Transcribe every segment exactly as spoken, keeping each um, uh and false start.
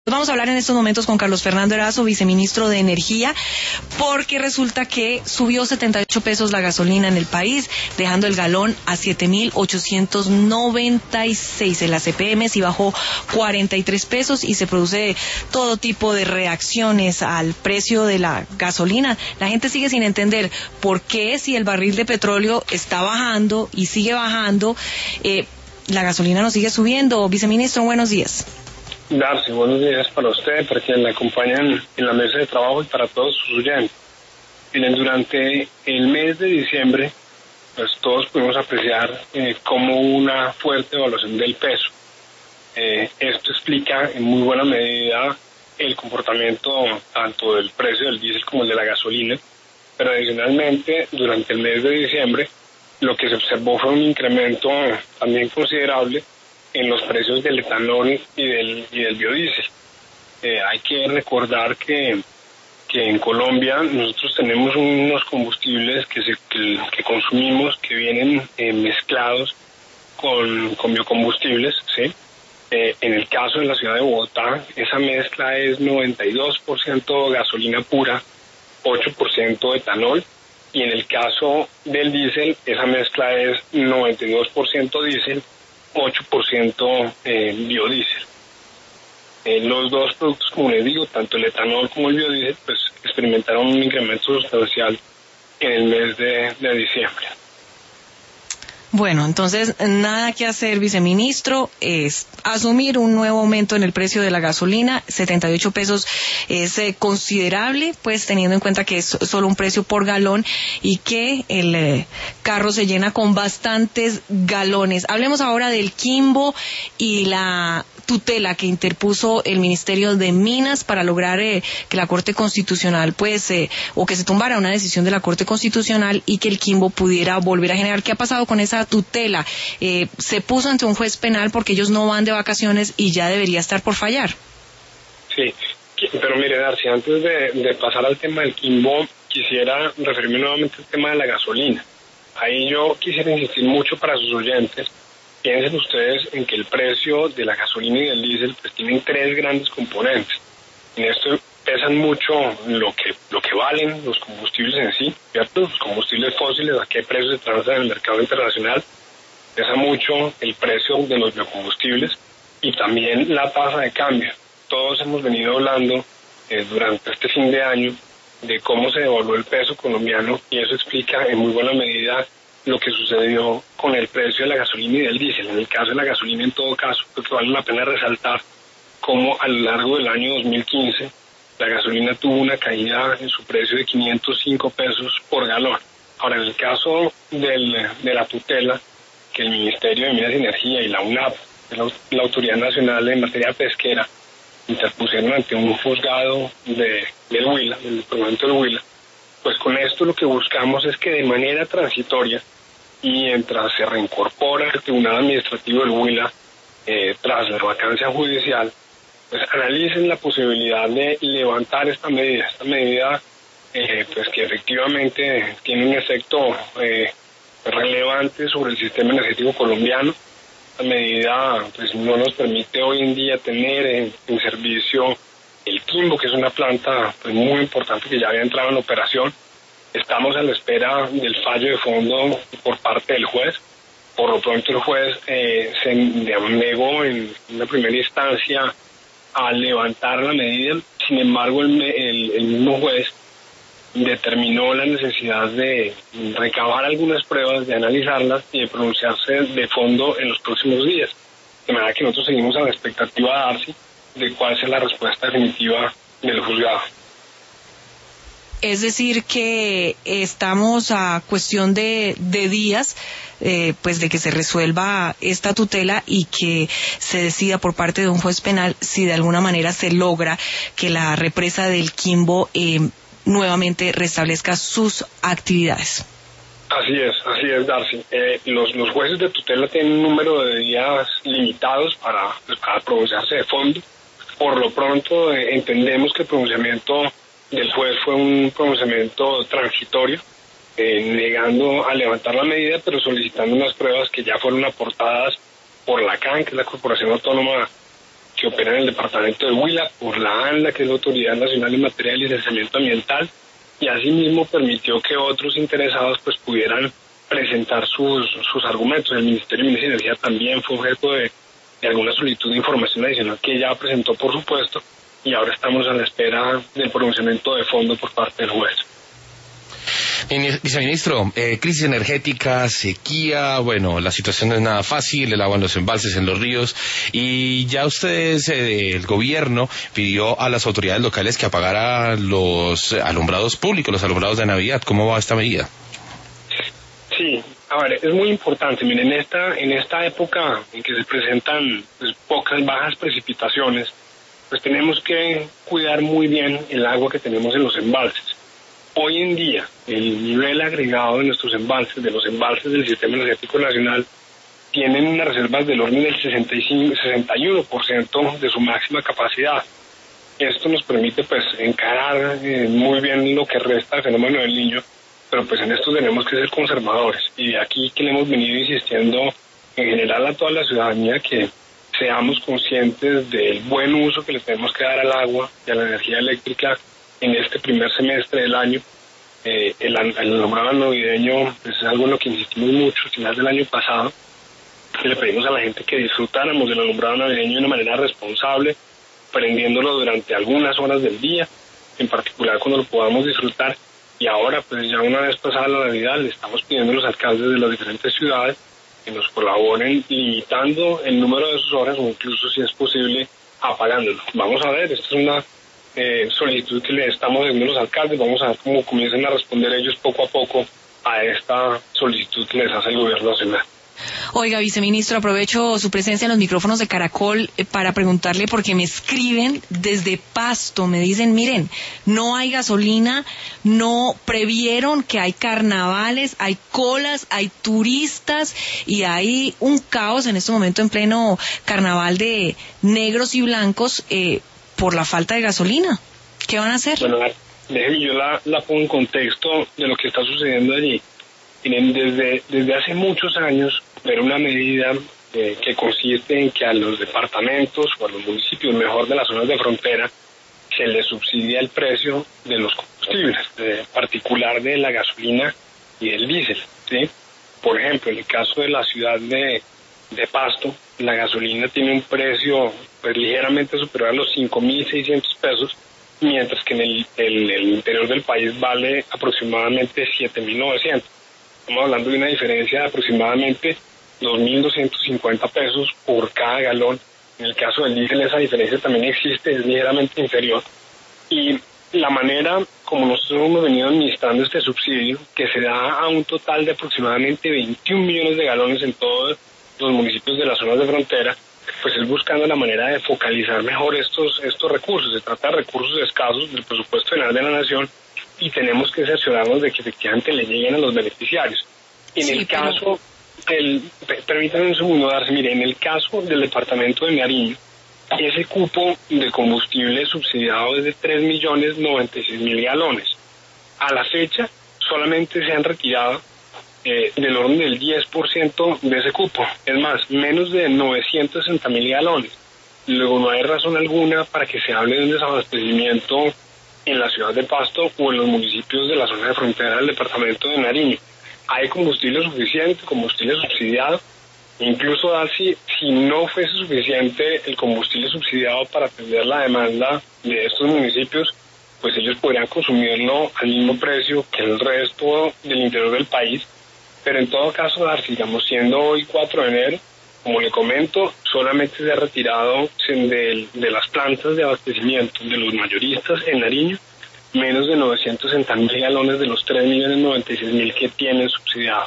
Vamos a hablar en estos momentos con Carlos Fernando Erazo, viceministro de Energía, porque resulta que subió setenta y ocho pesos la gasolina en el país, dejando el galón a siete mil ochocientos noventa y seis. El A C P M sí bajó cuarenta y tres pesos y se produce todo tipo de reacciones al precio de la gasolina. La gente sigue sin entender por qué, si el barril de petróleo está bajando y sigue bajando, eh, la gasolina no sigue subiendo. Viceministro, buenos días. Darcy, buenos días para usted, para quienes la acompañan en la mesa de trabajo y para todos sus oyentes. Miren, durante el mes de diciembre, pues todos pudimos apreciar eh, como una fuerte evaluación del peso. Eh, esto explica en muy buena medida el comportamiento tanto del precio del diésel como el de la gasolina, pero adicionalmente durante el mes de diciembre lo que se observó fue un incremento también considerable en los precios del etanol y del, y del biodiesel. Eh, hay que recordar que, que en Colombia nosotros tenemos unos combustibles que, se, que, que consumimos que vienen eh, mezclados con, con biocombustibles, ¿sí? Eh, en el caso de la ciudad de Bogotá, esa mezcla es noventa y dos por ciento gasolina pura, ocho por ciento etanol, y en el caso del diésel, esa mezcla es noventa y dos por ciento diésel, ocho por ciento eh, biodiesel. Eh, los dos productos, como les digo, tanto el etanol como el biodiesel, pues experimentaron un incremento sustancial en el mes de, de diciembre. Bueno, entonces nada que hacer, viceministro, es asumir un nuevo aumento en el precio de la gasolina. setenta y ocho pesos es eh, considerable, pues teniendo en cuenta que es solo un precio por galón y que el eh, carro se llena con bastantes galones. Hablemos ahora del Quimbo y la tutela que interpuso el Ministerio de Minas para lograr eh, que la Corte Constitucional, pues, eh, o que se tumbara una decisión de la Corte Constitucional y que el Quimbo pudiera volver a generar. ¿Qué ha pasado con esa tutela? Eh, se puso ante un juez penal porque ellos no van de vacaciones y ya debería estar por fallar. Sí, pero mire, Darcy, antes de, de pasar al tema del Quimbo, quisiera referirme nuevamente al tema de la gasolina. Ahí yo quisiera insistir mucho para sus oyentes. Piensen ustedes en que el precio de la gasolina y del diésel pues tienen tres grandes componentes. En esto pesan mucho lo que lo que valen los combustibles en sí, ¿cierto? Los combustibles fósiles, a qué precio se transan en el mercado internacional. Pesa mucho el precio de los biocombustibles y también la tasa de cambio. Todos hemos venido hablando eh, durante este fin de año de cómo se devaluó el peso colombiano y eso explica en muy buena medida lo que sucedió con el precio de la gasolina y del diésel. En el caso de la gasolina, en todo caso, creo que vale la pena resaltar cómo a lo largo del año dos mil quince la gasolina tuvo una caída en su precio de quinientos cinco pesos por galón. Ahora, en el caso del, de la tutela que el Ministerio de Minas y Energía y la UNAP, la, la Autoridad Nacional en Materia Pesquera, interpusieron ante un juzgado de, del Huila, del departamento del Huila, pues con esto lo que buscamos es que de manera transitoria, mientras se reincorpora el Tribunal Administrativo del Huila eh, tras la vacancia judicial, pues analicen la posibilidad de levantar esta medida, esta medida eh, pues que efectivamente tiene un efecto eh, relevante sobre el sistema energético colombiano. Esta medida pues no nos permite hoy en día tener en, en servicio el Quimbo, que es una planta pues muy importante que ya había entrado en operación. Estamos a la espera del fallo de fondo por parte del juez. Por lo pronto el juez eh, se negó en una primera instancia a levantar la medida. Sin embargo, el, el, el mismo juez determinó la necesidad de recabar algunas pruebas, de analizarlas y de pronunciarse de fondo en los próximos días. De manera que nosotros seguimos a la expectativa, Darcy, de cuál sea la respuesta definitiva del juzgado. Es decir, que estamos a cuestión de, de días, eh, pues de que se resuelva esta tutela y que se decida por parte de un juez penal si de alguna manera se logra que la represa del Quimbo eh, nuevamente restablezca sus actividades. Así es, así es, Darcy. Eh, los, los jueces de tutela tienen un número de días limitados para, pues, para pronunciarse de fondo. Por lo pronto eh, entendemos que el pronunciamiento del juez fue un pronunciamiento transitorio, eh, negando a levantar la medida, pero solicitando unas pruebas que ya fueron aportadas por la C A N, que es la Corporación Autónoma que opera en el departamento de Huila, por la ANLA, que es la Autoridad Nacional en Materia de Licenciamiento Ambiental, y asimismo permitió que otros interesados pues pudieran presentar sus, sus argumentos. El Ministerio de Minas y Energía también fue objeto de, de alguna solicitud de información adicional que ya presentó, por supuesto, y ahora estamos a la espera del pronunciamiento de fondo por parte del juez. Viceministro, eh, crisis energética, sequía, bueno, la situación no es nada fácil, el agua en los embalses, en los ríos, y ya ustedes, eh, el gobierno, pidió a las autoridades locales que apagaran los alumbrados públicos, los alumbrados de Navidad. ¿Cómo va esta medida? Sí, a ver, es muy importante. Miren, en esta, en esta época en que se presentan pues, pocas, bajas precipitaciones, pues tenemos que cuidar muy bien el agua que tenemos en los embalses. Hoy en día, el nivel agregado de nuestros embalses, de los embalses del Sistema Energético Nacional, tienen unas reservas del orden del sesenta y cinco, sesenta y uno por ciento de su máxima capacidad. Esto nos permite pues encarar eh, muy bien lo que resta del fenómeno del Niño, pero pues en esto tenemos que ser conservadores. Y de aquí que le hemos venido insistiendo en general a toda la ciudadanía que seamos conscientes del buen uso que le tenemos que dar al agua y a la energía eléctrica en este primer semestre del año. Eh, el, el alumbrado navideño pues, es algo en lo que insistimos mucho. Al final del año pasado le pedimos a la gente que disfrutáramos del alumbrado navideño de una manera responsable, prendiéndolo durante algunas horas del día, en particular cuando lo podamos disfrutar. Y ahora, pues ya una vez pasada la Navidad, le estamos pidiendo a los alcaldes de las diferentes ciudades que nos colaboren limitando el número de sus horas o incluso, si es posible, apagándolo. Vamos a ver, esta es una Eh, solicitud que le estamos haciendo a los alcaldes. Vamos a ver cómo comienzan a responder ellos poco a poco a esta solicitud que les hace el gobierno nacional. Oiga, viceministro, aprovecho su presencia en los micrófonos de Caracol eh, para preguntarle, porque me escriben desde Pasto, me dicen, miren, no hay gasolina, no previeron que hay carnavales, hay colas, hay turistas y hay un caos en este momento en pleno carnaval de negros y blancos, eh, por la falta de gasolina. ¿Qué van a hacer? Bueno, déjeme, yo la, la pongo en contexto de lo que está sucediendo allí. Miren, desde, desde hace muchos años, era una medida eh, que consiste en que a los departamentos o a los municipios, mejor de las zonas de frontera, se les subsidia el precio de los combustibles, en particular de la gasolina y del diésel, ¿sí? Por ejemplo, en el caso de la ciudad de, de Pasto, la gasolina tiene un precio pues ligeramente superior a los cinco mil seiscientos pesos, mientras que en el, el, el interior del país vale aproximadamente siete mil novecientos. Estamos hablando de una diferencia de aproximadamente dos mil doscientos cincuenta pesos por cada galón. En el caso del diésel esa diferencia también existe, es ligeramente inferior. Y la manera como nosotros hemos venido administrando este subsidio, que se da a un total de aproximadamente veintiún millones de galones en todos los municipios de las zonas de frontera, pues es buscando la manera de focalizar mejor estos estos recursos. Se trata de recursos escasos del presupuesto general de la Nación y tenemos que cerciorarnos de que efectivamente le lleguen a los beneficiarios. En sí, el pero... caso, del, permítanme un segundo darse, mire, en el caso del departamento de Nariño, ese cupo de combustible subsidiado es de tres millones noventa y seis mil galones. A la fecha solamente se han retirado Eh, del orden del diez por ciento de ese cupo, es más, menos de novecientos sesenta mil galones. Luego no hay razón alguna para que se hable de un desabastecimiento en la ciudad de Pasto o en los municipios de la zona de frontera del departamento de Nariño. Hay combustible suficiente, combustible subsidiado, incluso si, si no fuese suficiente el combustible subsidiado para atender la demanda de estos municipios, pues ellos podrían consumirlo al mismo precio que el resto del interior del país. Pero en todo caso, Darcy, digamos, siendo hoy cuatro de enero, como le comento, solamente se ha retirado de, de las plantas de abastecimiento de los mayoristas en Nariño menos de novecientos sesenta mil galones de los tres millones noventa y seis mil que tienen subsidiado.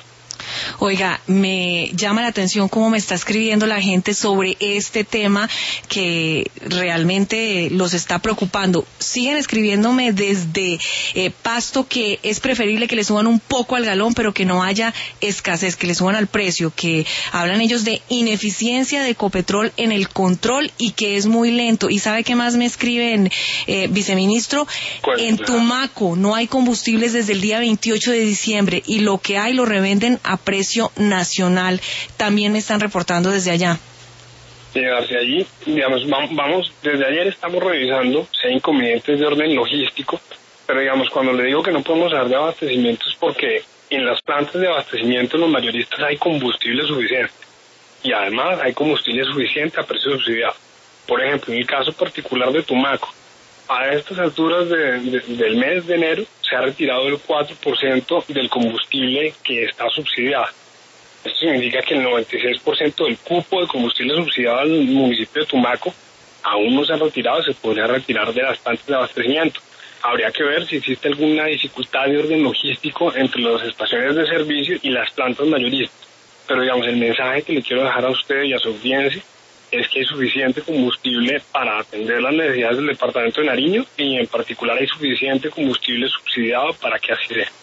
Oiga, me llama la atención cómo me está escribiendo la gente sobre este tema que realmente los está preocupando. Siguen escribiéndome desde eh, Pasto que es preferible que le suban un poco al galón, pero que no haya escasez, que le suban al precio, que hablan ellos de ineficiencia de Ecopetrol en el control y que es muy lento. ¿Y sabe qué más me escriben, eh, viceministro? En Tumaco no hay combustibles desde el día veintiocho de diciembre y lo que hay lo revenden a precio nacional. También me están reportando desde allá. Llegarse allí, digamos, vamos, desde ayer estamos revisando si hay inconvenientes de orden logístico, pero digamos, cuando le digo que no podemos hablar de abastecimiento es porque en las plantas de abastecimiento los mayoristas hay combustible suficiente y además hay combustible suficiente a precio subsidiado. Por ejemplo, en el caso particular de Tumaco, a estas alturas de, de, del mes de enero se ha retirado el cuatro por ciento del combustible que está subsidiado. Esto significa que el noventa y seis por ciento del cupo de combustible subsidiado al municipio de Tumaco aún no se ha retirado y se podría retirar de las plantas de abastecimiento. Habría que ver si existe alguna dificultad de orden logístico entre las estaciones de servicio y las plantas mayoristas. Pero digamos, el mensaje que le quiero dejar a usted y a su audiencia es que hay suficiente combustible para atender las necesidades del departamento de Nariño y en particular hay suficiente combustible subsidiado para que así sea.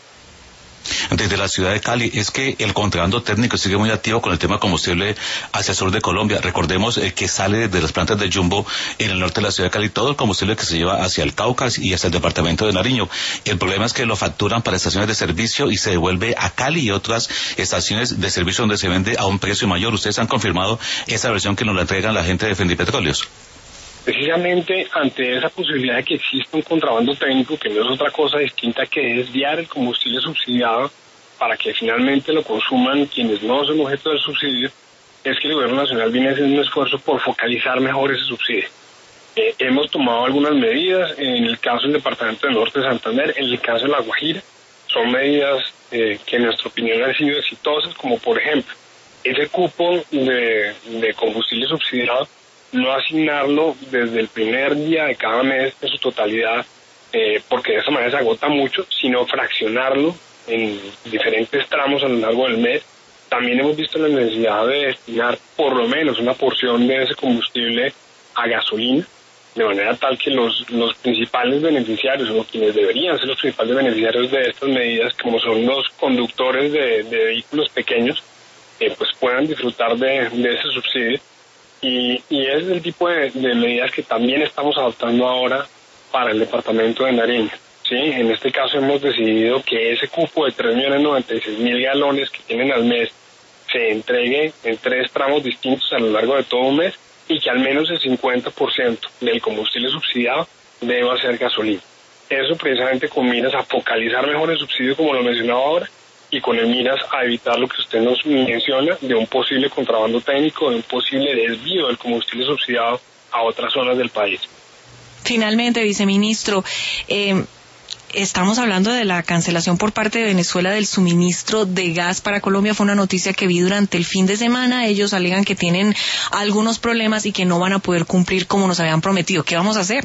Desde la ciudad de Cali, es que el contrabando técnico sigue muy activo con el tema combustible hacia el sur de Colombia. Recordemos eh, que sale desde las plantas de Jumbo en el norte de la ciudad de Cali todo el combustible que se lleva hacia el Cauca y hacia el departamento de Nariño. El problema es que lo facturan para estaciones de servicio y se devuelve a Cali y otras estaciones de servicio donde se vende a un precio mayor. ¿Ustedes han confirmado esa versión que nos la entregan la gente de Fendipetróleos? Precisamente ante esa posibilidad de que exista un contrabando técnico, que no es otra cosa distinta que desviar el combustible subsidiado para que finalmente lo consuman quienes no son objeto del subsidio, es que el gobierno nacional viene haciendo un esfuerzo por focalizar mejor ese subsidio. Eh, hemos tomado algunas medidas, en el caso del departamento del norte de Santander, en el caso de La Guajira, son medidas eh, que en nuestra opinión han sido exitosas, como por ejemplo, ese cupo de, de combustible subsidiado, no asignarlo desde el primer día de cada mes en su totalidad, eh, porque de esa manera se agota mucho, sino fraccionarlo en diferentes tramos a lo largo del mes. También hemos visto la necesidad de destinar por lo menos una porción de ese combustible a gasolina, de manera tal que los, los principales beneficiarios, o quienes deberían ser los principales beneficiarios de estas medidas, como son los conductores de, de vehículos pequeños, eh, pues puedan disfrutar de, de ese subsidio. Y, y ese es el tipo de, de medidas que también estamos adoptando ahora para el departamento de Nariño. Sí, en este caso hemos decidido que ese cupo de tres millones noventa y seis mil galones que tienen al mes se entregue en tres tramos distintos a lo largo de todo un mes y que al menos el cincuenta por ciento del combustible subsidiado deba ser gasolina. Eso precisamente con miras a focalizar mejor el subsidio, como lo mencionaba ahora, y con el miras a evitar lo que usted nos menciona de un posible contrabando técnico, de un posible desvío del combustible subsidiado a otras zonas del país. Finalmente, viceministro, eh, estamos hablando de la cancelación por parte de Venezuela del suministro de gas para Colombia. Fue una noticia que vi durante el fin de semana. Ellos alegan que tienen algunos problemas y que no van a poder cumplir como nos habían prometido. ¿Qué vamos a hacer?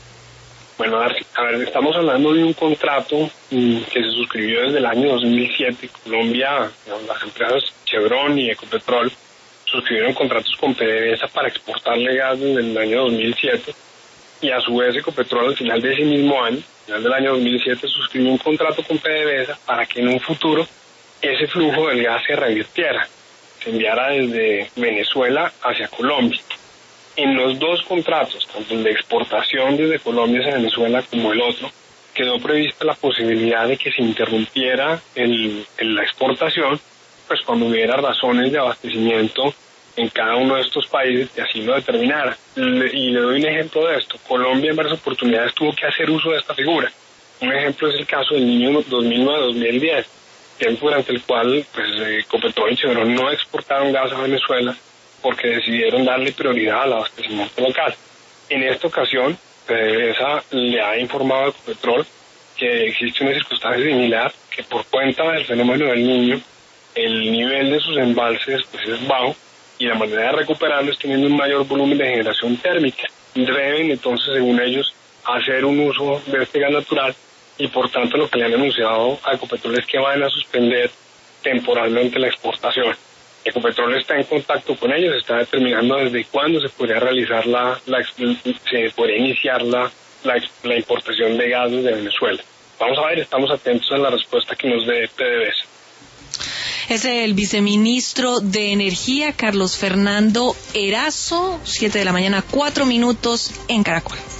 Bueno, a ver, estamos hablando de un contrato mm, que se suscribió desde el año dos mil siete. Colombia, las empresas Chevron y Ecopetrol suscribieron contratos con PDVSA para exportarle gas desde el año dos mil siete. Y a su vez Ecopetrol al final de ese mismo año, al final del año dos mil siete, suscribió un contrato con PDVSA para que en un futuro ese flujo del gas se revirtiera, se enviara desde Venezuela hacia Colombia. En los dos contratos, tanto el de exportación desde Colombia hacia Venezuela como el otro, quedó prevista la posibilidad de que se interrumpiera el, el, la exportación, pues cuando hubiera razones de abastecimiento en cada uno de estos países que así lo determinara. Le, y le doy un ejemplo de esto. Colombia en varias oportunidades tuvo que hacer uso de esta figura. Un ejemplo es el caso del niño dos mil nueve dos mil diez, tiempo durante el cual pues, eh, Ecopetrol y Chevron no exportaron gas a Venezuela porque decidieron darle prioridad al abastecimiento local. En esta ocasión, PDVSA le ha informado a Ecopetrol que existe una circunstancia similar, que por cuenta del fenómeno del niño, el nivel de sus embalses pues, es bajo, y la manera de recuperarlo es teniendo un mayor volumen de generación térmica. Deben entonces, según ellos, hacer un uso de este gas natural, y por tanto lo que le han anunciado a Ecopetrol es que van a suspender temporalmente la exportación. Ecopetrol está en contacto con ellos, está determinando desde cuándo se podría realizar la, la se podría iniciar la, la, la importación de gas desde Venezuela. Vamos a ver, estamos atentos a la respuesta que nos dé PDVSA. Es el viceministro de Energía, Carlos Fernando Erazo, siete de la mañana, cuatro minutos en Caracol.